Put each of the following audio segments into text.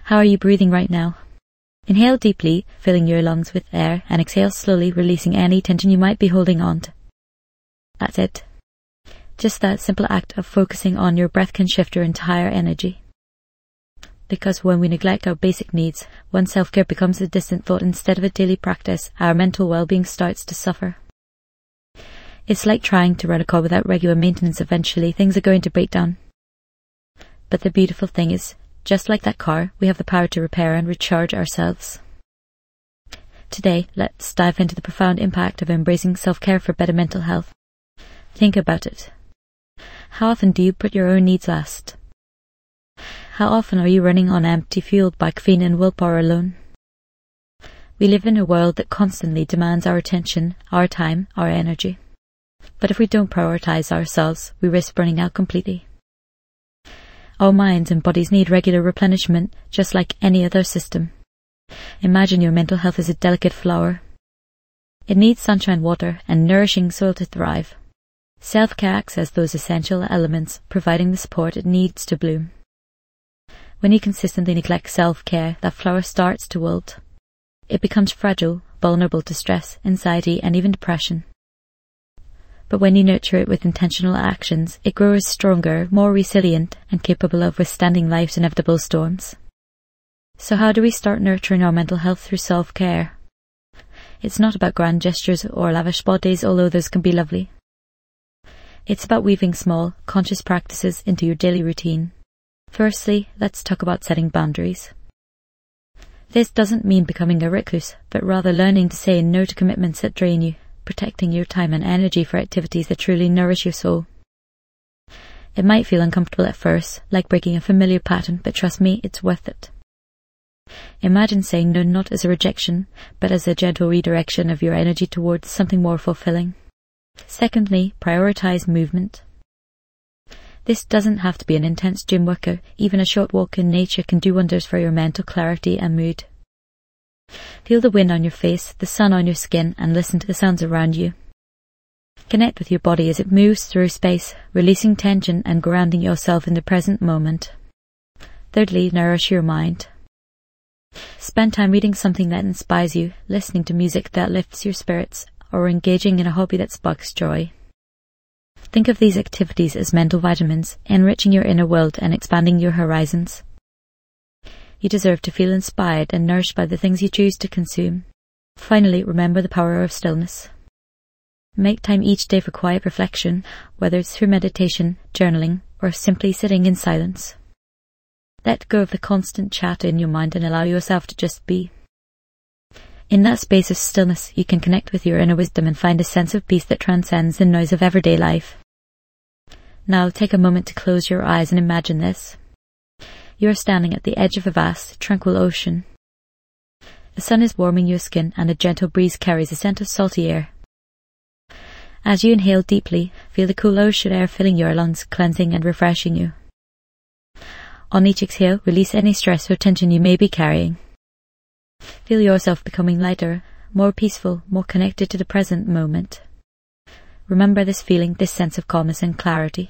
How are you breathing right now? Inhale deeply, filling your lungs with air, and exhale slowly, releasing any tension you might be holding on to. That's it. Just that simple act of focusing on your breath can shift your entire energy. Because when we neglect our basic needs, when self-care becomes a distant thought instead of a daily practice, our mental well-being starts to suffer. It's like trying to run a car without regular maintenance. Eventually, things are going to break down. But the beautiful thing is, just like that car, we have the power to repair and recharge ourselves. Today, let's dive into the profound impact of embracing self-care for better mental health. Think about it. How often do you put your own needs last? How often are you running on empty, fueled by caffeine and willpower alone? We live in a world that constantly demands our attention, our time, our energy. But if we don't prioritize ourselves, we risk burning out completely. Our minds and bodies need regular replenishment, just like any other system. Imagine your mental health as a delicate flower. It needs sunshine, water, and nourishing soil to thrive. Self-care acts as those essential elements, providing the support it needs to bloom. When you consistently neglect self-care, that flower starts to wilt. It becomes fragile, vulnerable to stress, anxiety, and even depression. But when you nurture it with intentional actions, it grows stronger, more resilient, and capable of withstanding life's inevitable storms. So how do we start nurturing our mental health through self-care? It's not about grand gestures or lavish spa days, although those can be lovely. It's about weaving small, conscious practices into your daily routine. Firstly, let's talk about setting boundaries. This doesn't mean becoming a recluse, but rather learning to say no to commitments that drain you, protecting your time and energy for activities that truly nourish your soul. It might feel uncomfortable at first, like breaking a familiar pattern, but trust me, it's worth it. Imagine saying no not as a rejection, but as a gentle redirection of your energy towards something more fulfilling. Secondly, prioritize movement. This doesn't have to be an intense gym workout. Even a short walk in nature can do wonders for your mental clarity and mood. Feel the wind on your face, the sun on your skin, and listen to the sounds around you. Connect with your body as it moves through space, releasing tension and grounding yourself in the present moment. Thirdly, nourish your mind. Spend time reading something that inspires you, listening to music that lifts your spirits, or engaging in a hobby that sparks joy. Think of these activities as mental vitamins, enriching your inner world and expanding your horizons. You deserve to feel inspired and nourished by the things you choose to consume. Finally, remember the power of stillness. Make time each day for quiet reflection, whether it's through meditation, journaling, or simply sitting in silence. Let go of the constant chatter in your mind and allow yourself to just be. In that space of stillness, you can connect with your inner wisdom and find a sense of peace that transcends the noise of everyday life. Now take a moment to close your eyes and imagine this. You are standing at the edge of a vast, tranquil ocean. The sun is warming your skin and a gentle breeze carries a scent of salty air. As you inhale deeply, feel the cool ocean air filling your lungs, cleansing and refreshing you. On each exhale, release any stress or tension you may be carrying. Feel yourself becoming lighter, more peaceful, more connected to the present moment. Remember this feeling, this sense of calmness and clarity.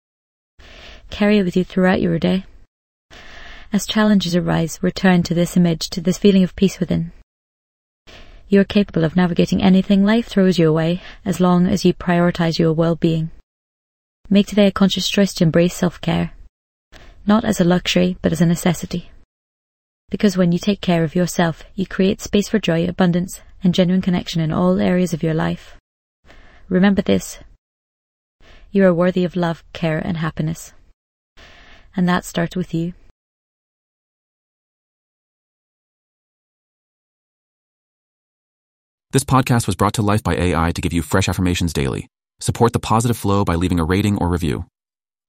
Carry it with you throughout your day. As challenges arise, return to this image, to this feeling of peace within. You are capable of navigating anything life throws your way, as long as you prioritize your well-being. Make today a conscious choice to embrace self-care, not as a luxury, but as a necessity. Because when you take care of yourself, you create space for joy, abundance, and genuine connection in all areas of your life. Remember this. You are worthy of love, care, and happiness. And that starts with you. This podcast was brought to life by AI to give you fresh affirmations daily. Support the positive flow by leaving a rating or review.